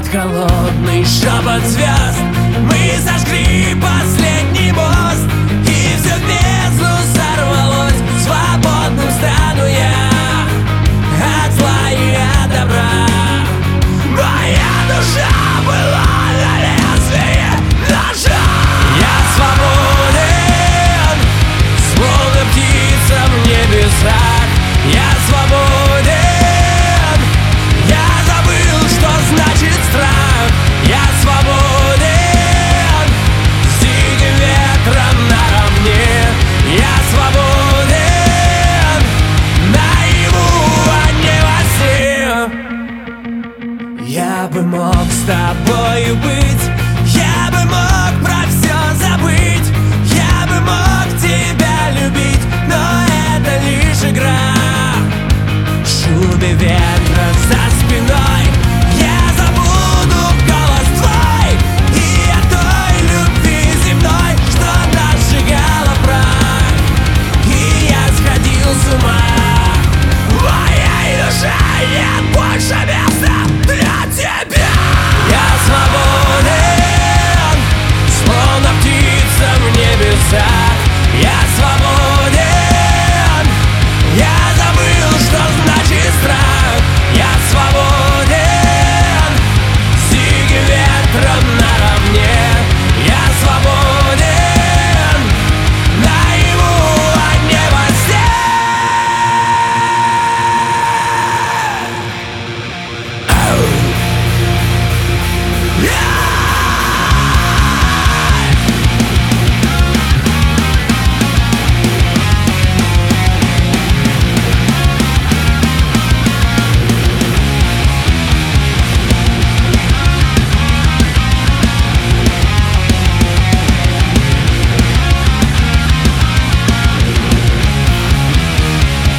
Под холодный шепот звезд мы сожгли последний мост, и все в бездну сорвалось. Свободным стану я от зла и от добра. Моя душа была на лезвие ножа. Я свободен, словно птица в небесах. Я свободен, я забыл, что значит страх. Я свободен, с диким ветром наравне. Я свободен, наяву, а не во сне. Я бы мог с тобою быть, я бы мог про все забыть, я бы мог тебя любить, но это лишь игра. В шуме ветра за спиной я забуду голос твой и о той любви земной, что нас сжигала в прах. И я сходил с ума. В моей душе нет больше места для тебя. Я свободен, словно птица в небесах. Я свободен, я забыл, что значит страх. Я свободен, с диким ветром наравне. Я свободен, наяву, а не во сне.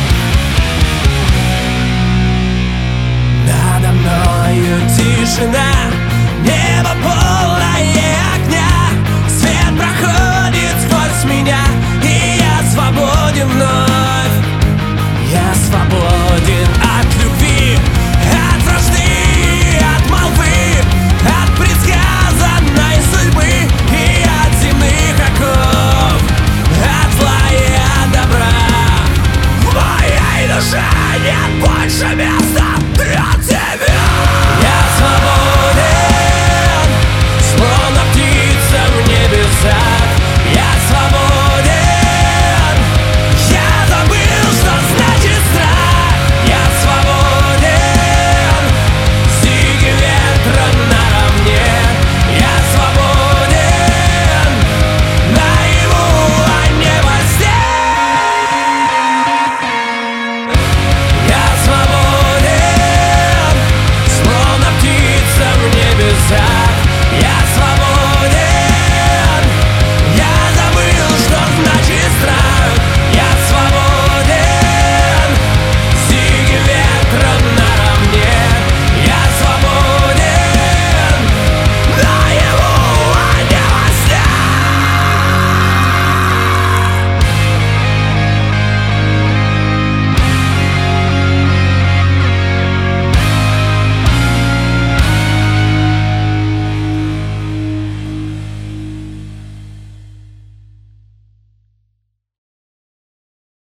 Надо мною тишина.